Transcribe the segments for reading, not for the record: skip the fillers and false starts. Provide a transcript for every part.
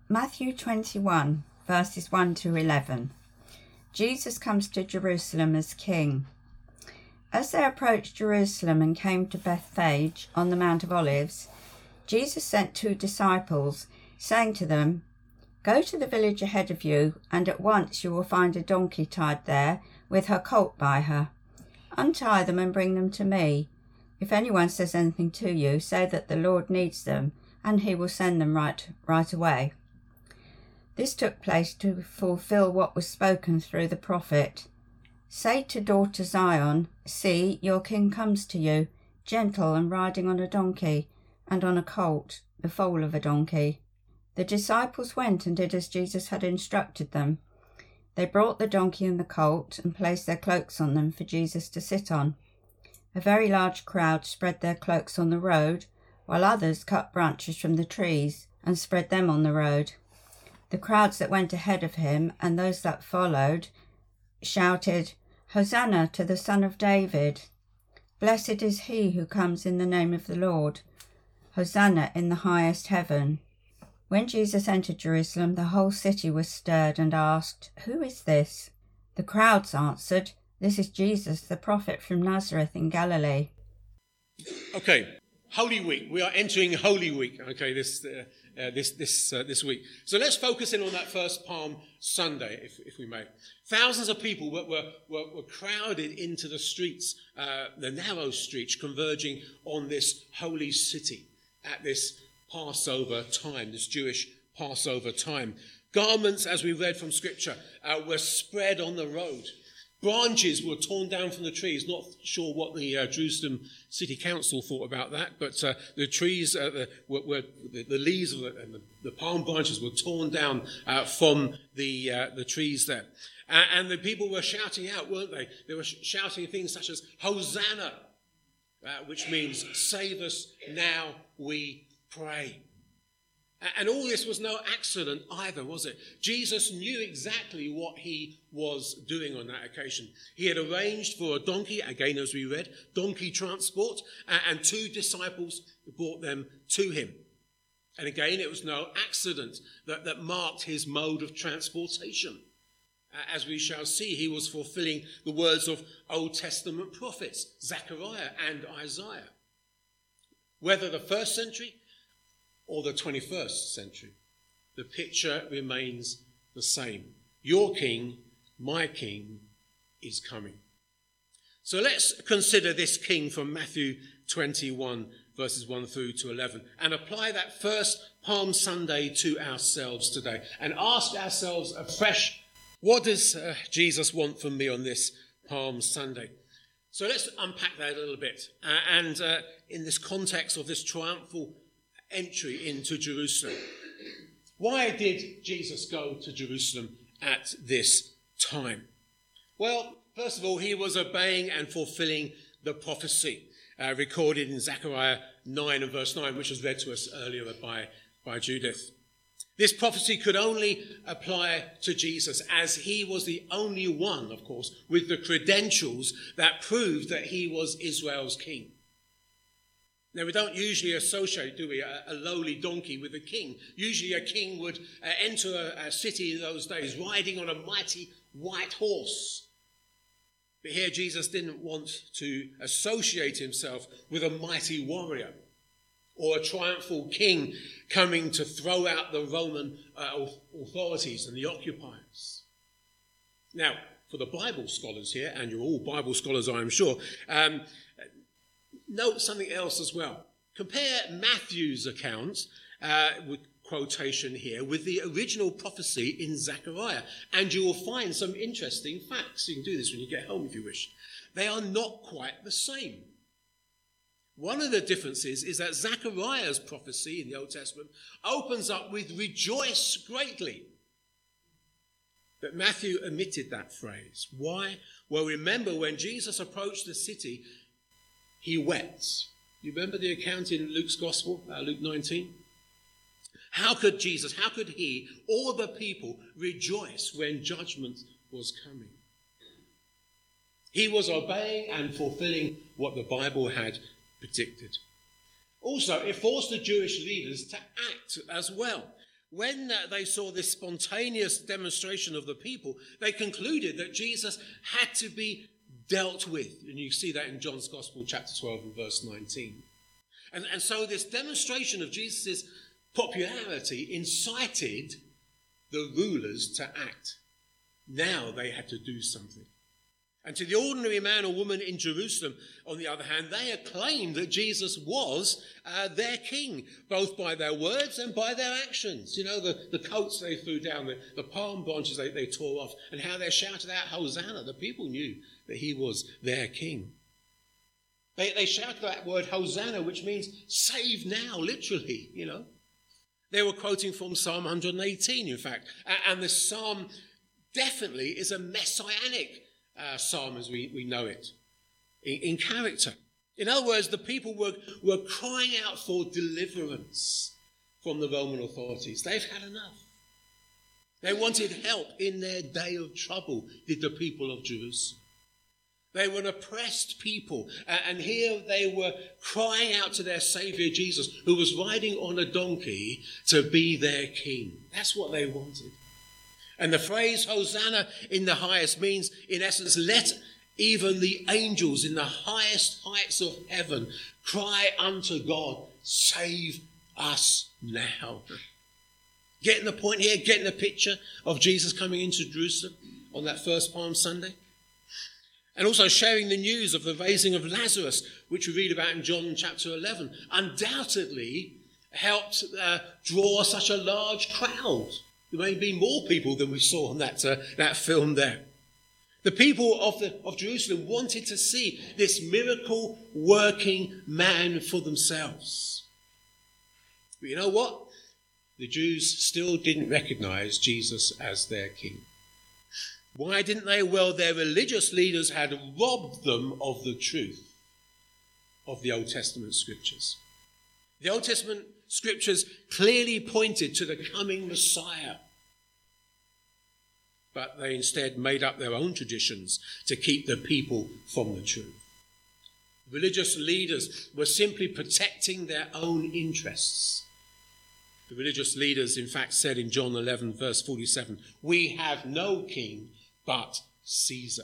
Matthew 21, verses 1 to 11. Jesus comes to Jerusalem as king. As they approached Jerusalem and came to Bethphage on the Mount of Olives, Jesus sent 2 disciples, saying to them, "Go to the village ahead of you, and at once you will find a donkey tied there, with her colt by her. Untie them and bring them to me. If anyone says anything to you, say that the Lord needs them, and he will send them right away." This took place to fulfill what was spoken through the prophet. "Say to daughter Zion, see, your king comes to you, gentle and riding on a donkey, and on a colt, the foal of a donkey." The disciples went and did as Jesus had instructed them. They brought the donkey and the colt and placed their cloaks on them for Jesus to sit on. A very large crowd spread their cloaks on the road, while others cut branches from the trees and spread them on the road. The crowds that went ahead of him and those that followed shouted, "Hosanna to the Son of David! Blessed is he who comes in the name of the Lord! Hosanna in the highest heaven!" When Jesus entered Jerusalem, the whole city was stirred and asked, "Who is this?" The crowds answered, "This is Jesus, the prophet from Nazareth in Galilee." Okay, Holy Week. We are entering Holy Week. Okay, this week. So let's focus in on that first Palm Sunday, if we may. Thousands of people were crowded into the streets, the narrow streets, converging on this holy city at this Passover time, this Jewish Passover time. Garments, as we read from Scripture, were spread on the road. Branches were torn down from the trees. Not sure what the Jerusalem City Council thought about that, but the trees, the leaves and the palm branches were torn down from the trees there. And the people were shouting out, weren't they? They were shouting things such as, "Hosanna," which means, "Save us now, we pray." And all this was no accident either, was it? Jesus knew exactly what he was doing on that occasion. He had arranged for a donkey, again as we read, donkey transport, and 2 disciples brought them to him. And again, it was no accident that marked his mode of transportation. As we shall see, he was fulfilling the words of Old Testament prophets, Zechariah and Isaiah. Whether the 1st century or the 21st century, the picture remains the same. Your king, my king, is coming. So let's consider this king from Matthew 21, verses 1 through to 11, and apply that first Palm Sunday to ourselves today, and ask ourselves afresh, what does Jesus want from me on this Palm Sunday? So let's unpack that a little bit, and in this context of this triumphal entry into Jerusalem. Why did Jesus go to Jerusalem at this time? Well, first of all, he was obeying and fulfilling the prophecy recorded in Zechariah 9 and verse 9, which was read to us earlier by Judith. This prophecy could only apply to Jesus, as he was the only one, of course, with the credentials that proved that he was Israel's king. Now, we don't usually associate, do we, a lowly donkey with a king. Usually a king would enter a city in those days riding on a mighty white horse. But here Jesus didn't want to associate himself with a mighty warrior or a triumphal king coming to throw out the Roman authorities and the occupiers. Now, for the Bible scholars here, and you're all Bible scholars, I am sure, note something else as well. Compare Matthew's account with quotation here with the original prophecy in Zechariah, and you will find some interesting facts. You can do this when you get home if you wish. They are not quite the same. One of the differences is that Zechariah's prophecy in the Old Testament opens up with "rejoice greatly." But Matthew omitted that phrase. Why? Well, remember when Jesus approached the city, he wept. You remember the account in Luke's Gospel, Luke 19? How could he, all the people, rejoice when judgment was coming? He was obeying and fulfilling what the Bible had predicted. Also, it forced the Jewish leaders to act as well. When they saw this spontaneous demonstration of the people, they concluded that Jesus had to be dealt with. And you see that in John's Gospel, chapter 12 and verse 19. And so this demonstration of Jesus' popularity incited the rulers to act. Now they had to do something. And to the ordinary man or woman in Jerusalem, on the other hand, they acclaimed that Jesus was their king, both by their words and by their actions. You know, the coats they threw down, the palm branches they tore off, and how they shouted out, Hosanna. The people knew that he was their king. They shouted that word Hosanna, which means save now, literally, you know. They were quoting from Psalm 118, in fact. And this psalm definitely is a messianic psalm as we know it in character. In other words, the people were crying out for deliverance from the Roman authorities. They've had enough. They wanted help in their day of trouble, did the people of Jerusalem. They were an oppressed people, and here they were crying out to their Saviour Jesus, who was riding on a donkey, to be their king. That's what they wanted. And the phrase Hosanna in the highest means, in essence, let even the angels in the highest heights of heaven cry unto God, save us now. Getting the point here, getting the picture of Jesus coming into Jerusalem on that first Palm Sunday? And also sharing the news of the raising of Lazarus, which we read about in John chapter 11, undoubtedly helped draw such a large crowd. There may be more people than we saw on that film there. The people of Jerusalem wanted to see this miracle-working man for themselves. But you know what? The Jews still didn't recognize Jesus as their king. Why didn't they? Well, their religious leaders had robbed them of the truth of the Old Testament scriptures. The Old Testament scriptures clearly pointed to the coming Messiah. But they instead made up their own traditions to keep the people from the truth. Religious leaders were simply protecting their own interests. The religious leaders, in fact, said in John 11, verse 47, we have no king but Caesar.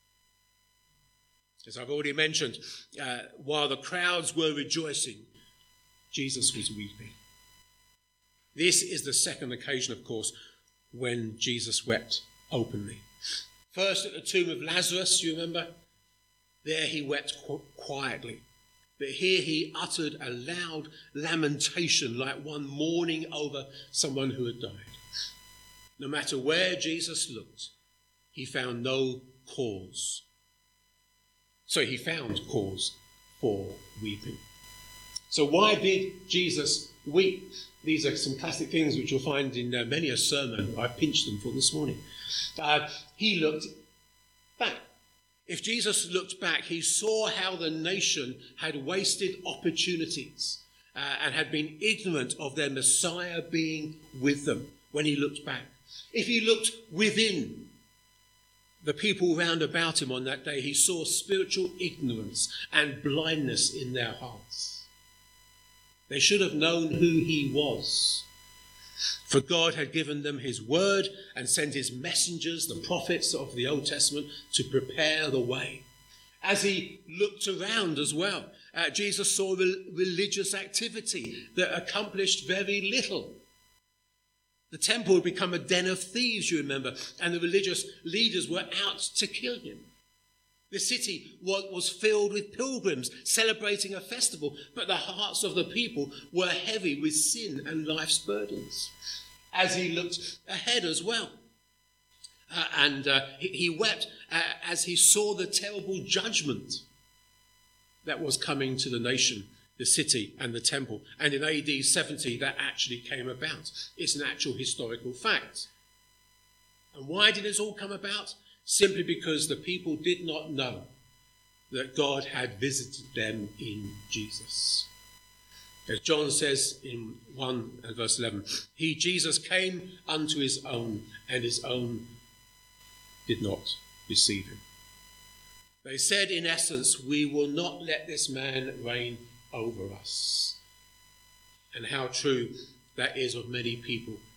As I've already mentioned, while the crowds were rejoicing, Jesus was weeping. This is the second occasion, of course, when Jesus wept openly. First at the tomb of Lazarus, you remember? There he wept quietly. But here he uttered a loud lamentation like one mourning over someone who had died. No matter where Jesus looked, he found no cause. So he found cause for weeping. So why did Jesus weep? These are some classic things which you'll find in many a sermon. I pinched them for this morning. He looked back. If Jesus looked back, he saw how the nation had wasted opportunities and had been ignorant of their Messiah being with them when he looked back. If he looked within the people round about him on that day, he saw spiritual ignorance and blindness in their hearts. They should have known who he was. For God had given them his word and sent his messengers, the prophets of the Old Testament, to prepare the way. As he looked around as well, Jesus saw religious activity that accomplished very little. The temple had become a den of thieves, you remember, and the religious leaders were out to kill him. The city was filled with pilgrims celebrating a festival, but the hearts of the people were heavy with sin and life's burdens. As he looked ahead as well, he wept as he saw the terrible judgment that was coming to the nation, the city and the temple. And in AD 70, that actually came about. It's an actual historical fact. And why did this all come about? Simply because the people did not know that God had visited them in Jesus. As John says in 1 and verse 11, Jesus came unto his own, and his own did not receive him. They said, in essence, we will not let this man reign over us. And how true that is of many people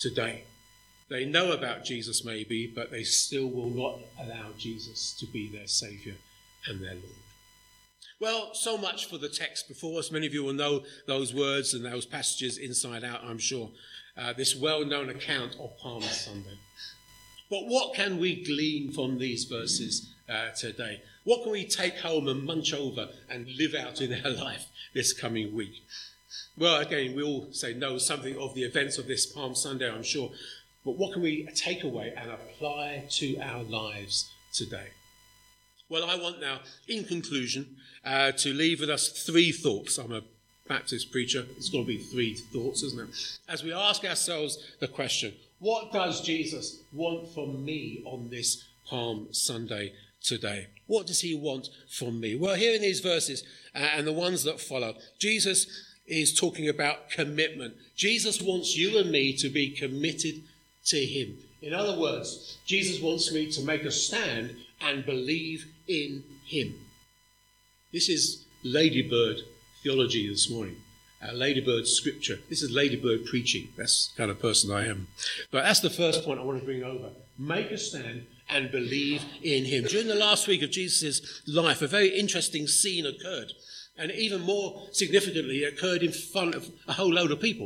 today. They know about Jesus maybe, but they still will not allow Jesus to be their Saviour and their Lord. Well, so much for the text before us. Many of you will know those words and those passages inside out, I'm sure. This well-known account of Palm Sunday. But what can we glean from these verses today? What can we take home and munch over and live out in our life this coming week? Well, again, we all know something of the events of this Palm Sunday, I'm sure. But what can we take away and apply to our lives today? Well, I want now, in conclusion, to leave with us three thoughts. I'm a Baptist preacher. It's going to be three thoughts, isn't it? As we ask ourselves the question, what does Jesus want from me on this Palm Sunday today? What does he want from me? Well, here in these verses and the ones that follow, Jesus is talking about commitment. Jesus wants you and me to be committed to him. In other words, Jesus wants me to make a stand and believe in him. This is Ladybird theology this morning. Ladybird scripture. This is Ladybird preaching. That's the kind of person I am. But that's the first point I want to bring over. Make a stand and believe in him. During the last week of Jesus' life, a very interesting scene occurred. And even more significantly, it occurred in front of a whole load of people.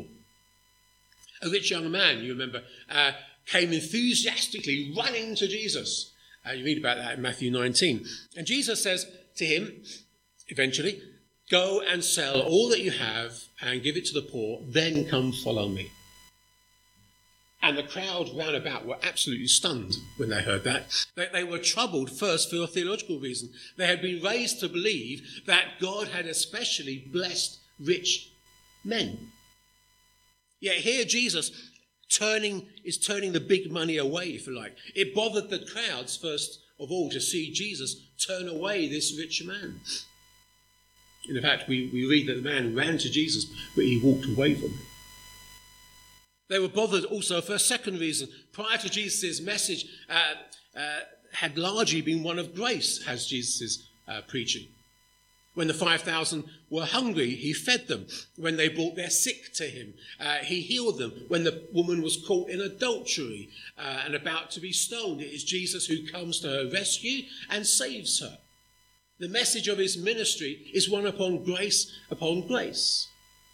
A rich young man, you remember, came enthusiastically running to Jesus. You read about that in Matthew 19. And Jesus says to him, eventually, go and sell all that you have and give it to the poor, then come follow me. And the crowd round about were absolutely stunned when they heard that. They were troubled first for a theological reason. They had been raised to believe that God had especially blessed rich men. Yet here Jesus is turning the big money away, if you like. It bothered the crowds, first of all, to see Jesus turn away this rich man. In fact, we read that the man ran to Jesus, but he walked away from him. They were bothered also for a second reason. Prior to Jesus' message had largely been one of grace, as Jesus' preaching. When the 5,000 were hungry, he fed them. When they brought their sick to him, he healed them. When the woman was caught in adultery and about to be stoned, it is Jesus who comes to her rescue and saves her. The message of his ministry is one upon grace upon grace.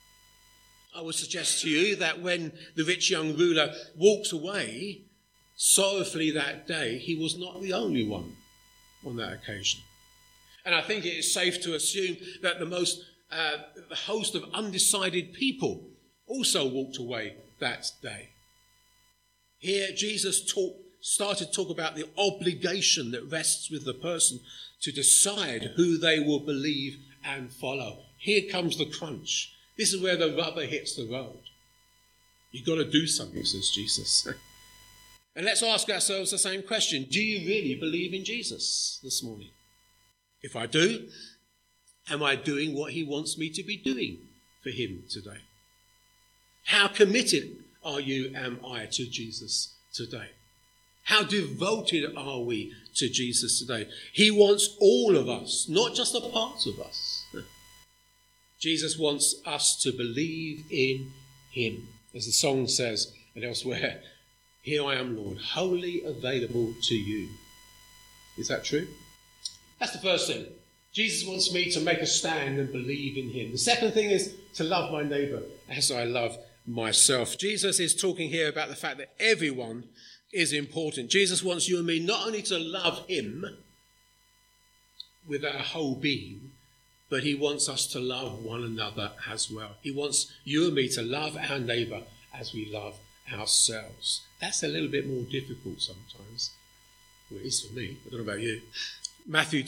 I would suggest to you that when the rich young ruler walks away sorrowfully that day, he was not the only one on that occasion. And I think it is safe to assume that the host of undecided people also walked away that day. Here, Jesus started to talk about the obligation that rests with the person to decide who they will believe and follow. Here comes the crunch. This is where the rubber hits the road. You've got to do something, says Jesus. And let's ask ourselves the same question. Do you really believe in Jesus this morning? If I do, am I doing what he wants me to be doing for him today? How committed am I to Jesus today? How devoted are we to Jesus today? He wants all of us, not just a part of us. Jesus wants us to believe in him. As the song says, and elsewhere, here I am, Lord, wholly available to you. Is that true? That's the first thing. Jesus wants me to make a stand and believe in him. The second thing is to love my neighbour as I love myself. Jesus is talking here about the fact that everyone is important. Jesus wants you and me not only to love him with our whole being, but he wants us to love one another as well. He wants you and me to love our neighbour as we love ourselves. That's a little bit more difficult sometimes. Well, it is for me. I don't know about you. Matthew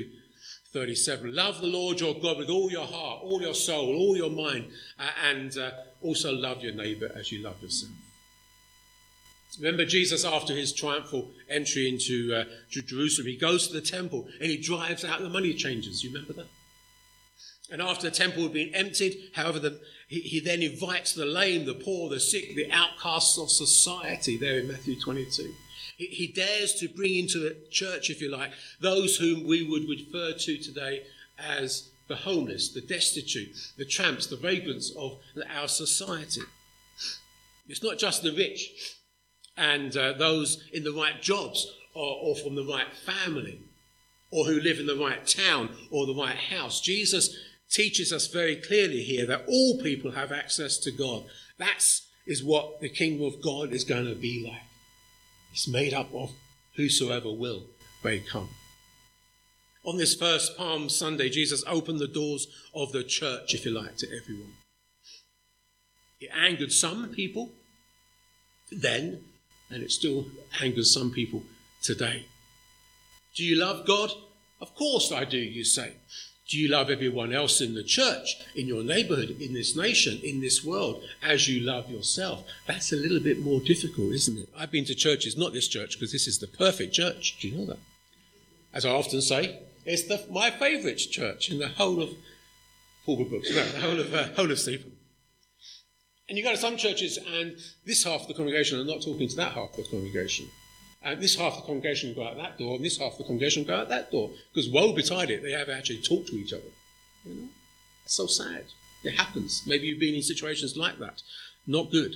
22:37. Love the Lord your God with all your heart, all your soul, all your mind, and also love your neighbour as you love yourself. Remember Jesus, after his triumphal entry into Jerusalem, he goes to the temple and he drives out the money changers. You remember that? And after the temple had been emptied, however, he then invites the lame, the poor, the sick, the outcasts of society there in Matthew 22. He dares to bring into the church, if you like, those whom we would refer to today as the homeless, the destitute, the tramps, the vagrants of our society. It's not just the rich and those in the right jobs or from the right family or who live in the right town or the right house. Jesus teaches us very clearly here that all people have access to God. That is what the kingdom of God is going to be like. It's made up of whosoever will may come. On this first Palm Sunday, Jesus opened the doors of the church, if you like, to everyone. It angered some people then, and it still angers some people today. Do you love God? Of course I do, you say. Do you love everyone else in the church, in your neighbourhood, in this nation, in this world, as you love yourself? That's a little bit more difficult, isn't it? I've been to churches, not this church, because this is the perfect church. Do you know that? As I often say, it's my favourite church in the whole of Pulpit Books, no, the whole of Stephen. And you go to some churches and this half of the congregation are not talking to that half of the congregation. And this half of the congregation go out that door and this half of the congregation go out that door. Because woe betide it, they have actually talked to each other. You know? It's so sad. It happens. Maybe you've been in situations like that. Not good.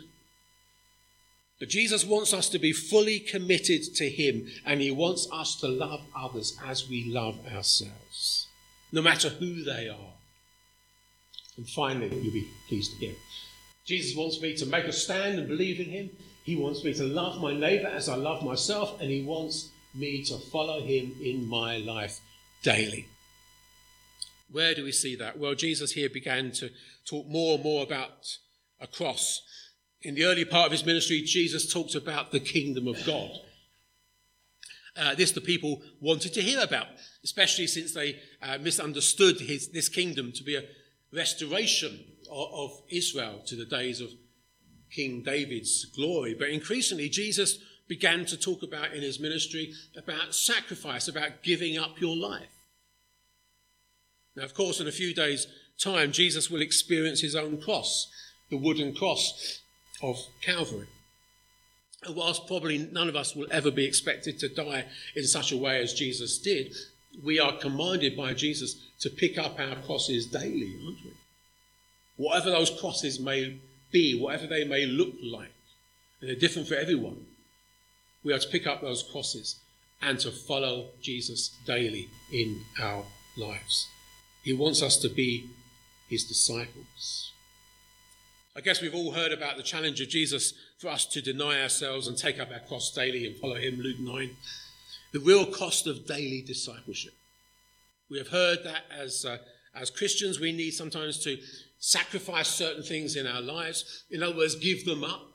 But Jesus wants us to be fully committed to him, and he wants us to love others as we love ourselves, no matter who they are. And finally, you'll be pleased again. Jesus wants me to make a stand and believe in him. He wants me to love my neighbour as I love myself, and he wants me to follow him in my life daily. Where do we see that? Well, Jesus here began to talk more and more about a cross. In the early part of his ministry, Jesus talked about the kingdom of God. This the people wanted to hear about, especially since they misunderstood this kingdom to be a restoration of Israel to the days of King David's glory. But increasingly, Jesus began to talk about in his ministry about sacrifice, about giving up your life. Now, of course, in a few days' time, Jesus will experience his own cross, the wooden cross of Calvary. And whilst probably none of us will ever be expected to die in such a way as Jesus did, we are commanded by Jesus to pick up our crosses daily, aren't we? Whatever those crosses may be, whatever they may look like, and they're different for everyone, we are to pick up those crosses and to follow Jesus daily in our lives. He wants us to be his disciples. I guess we've all heard about the challenge of Jesus for us to deny ourselves and take up our cross daily and follow him, Luke 9. The real cost of daily discipleship. We have heard that as Christians we need sometimes to sacrifice certain things in our lives. In other words, give them up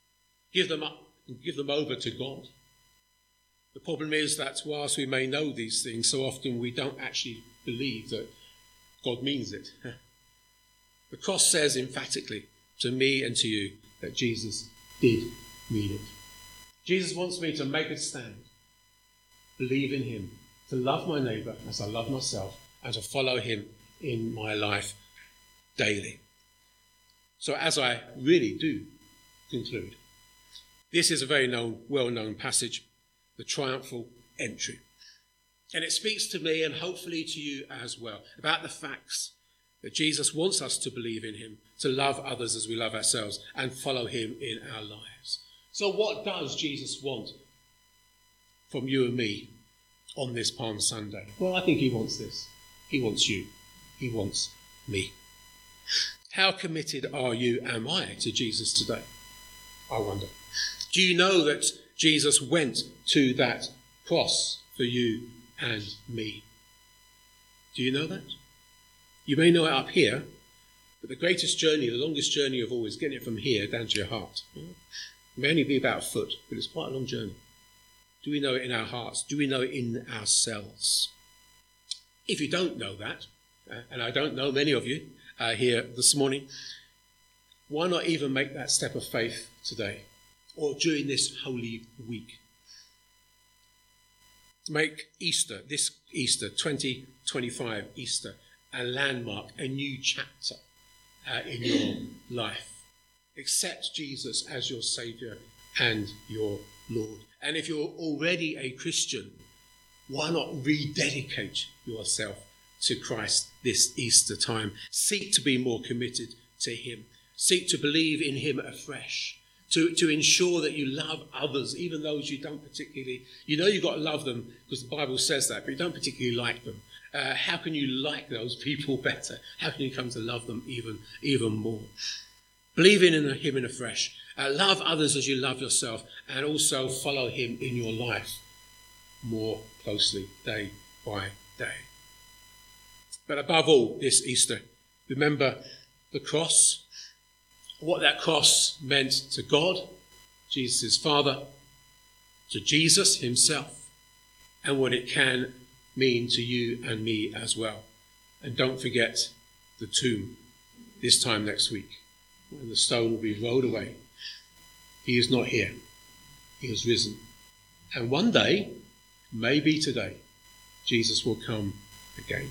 and give them over to God. The problem is that whilst we may know these things, so often we don't actually believe that God means it. The cross says emphatically to me and to you that Jesus did mean it. Jesus wants me to make a stand, believe in him, to love my neighbour as I love myself, and to follow him in my life daily. So as I really do conclude, this is a very well-known passage, the triumphal entry. And it speaks to me and hopefully to you as well about the facts that Jesus wants us to believe in him, to love others as we love ourselves, and follow him in our lives. So what does Jesus want from you and me on this Palm Sunday? Well, I think he wants this. He wants you. He wants me. How committed are you, am I, to Jesus today? I wonder. Do you know that Jesus went to that cross for you and me? Do you know that? You may know it up here, but the greatest journey, the longest journey of all, is getting it from here down to your heart. It may only be about a foot, but it's quite a long journey. Do we know it in our hearts? Do we know it in ourselves? If you don't know that, and I don't know many of you here this morning, why not even make that step of faith today or during this Holy Week? Make Easter, this Easter, 2025 Easter, a landmark, a new chapter in your life. Accept Jesus as your Saviour and your Lord. And if you're already a Christian, why not rededicate yourself to Christ this Easter time? Seek to be more committed to him. Seek to believe in him afresh. to ensure that you love others, even those you don't particularly, you know you've got to love them because the Bible says that, but you don't particularly like them. How can you like those people better? How can you come to love them even more? Believing in him afresh. Love others as you love yourself, and also follow him in your life more closely day by day. But above all, this Easter, remember the cross, what that cross meant to God, Jesus' Father, to Jesus himself, and what it can mean to you and me as well. And don't forget the tomb this time next week, when the stone will be rolled away. He is not here. He has risen. And one day, maybe today, Jesus will come again.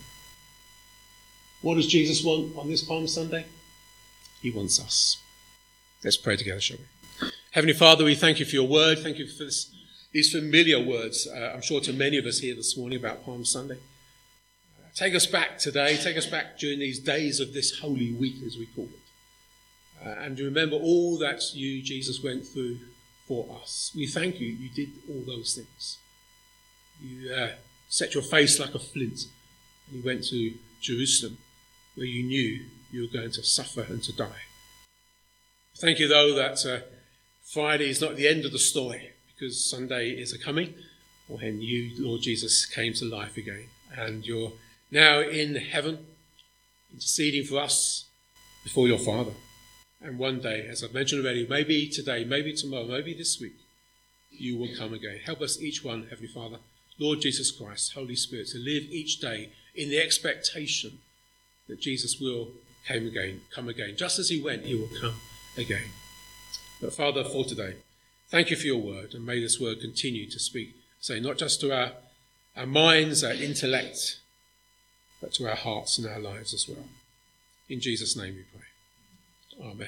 What does Jesus want on this Palm Sunday? He wants us. Let's pray together, shall we? Heavenly Father, we thank you for your word. Thank you for these familiar words, I'm sure to many of us here this morning about Palm Sunday. Take us back today. Take us back during these days of this Holy Week, as we call it. And remember all that you, Jesus, went through for us. We thank you. You did all those things. You set your face like a flint, and you went to Jerusalem, where you knew you were going to suffer and to die. Thank you, though, that Friday is not the end of the story, because Sunday is a coming when you, Lord Jesus, came to life again. And you're now in heaven, interceding for us before your Father. And one day, as I've mentioned already, maybe today, maybe tomorrow, maybe this week, you will come again. Help us each one, Heavenly Father, Lord Jesus Christ, Holy Spirit, to live each day in the expectation that Jesus will come again. Just as he went, he will come again. But Father, for today, thank you for your word, and may this word continue to speak, say not just to our minds, our intellect, but to our hearts and our lives as well. In Jesus' name we pray. Amen.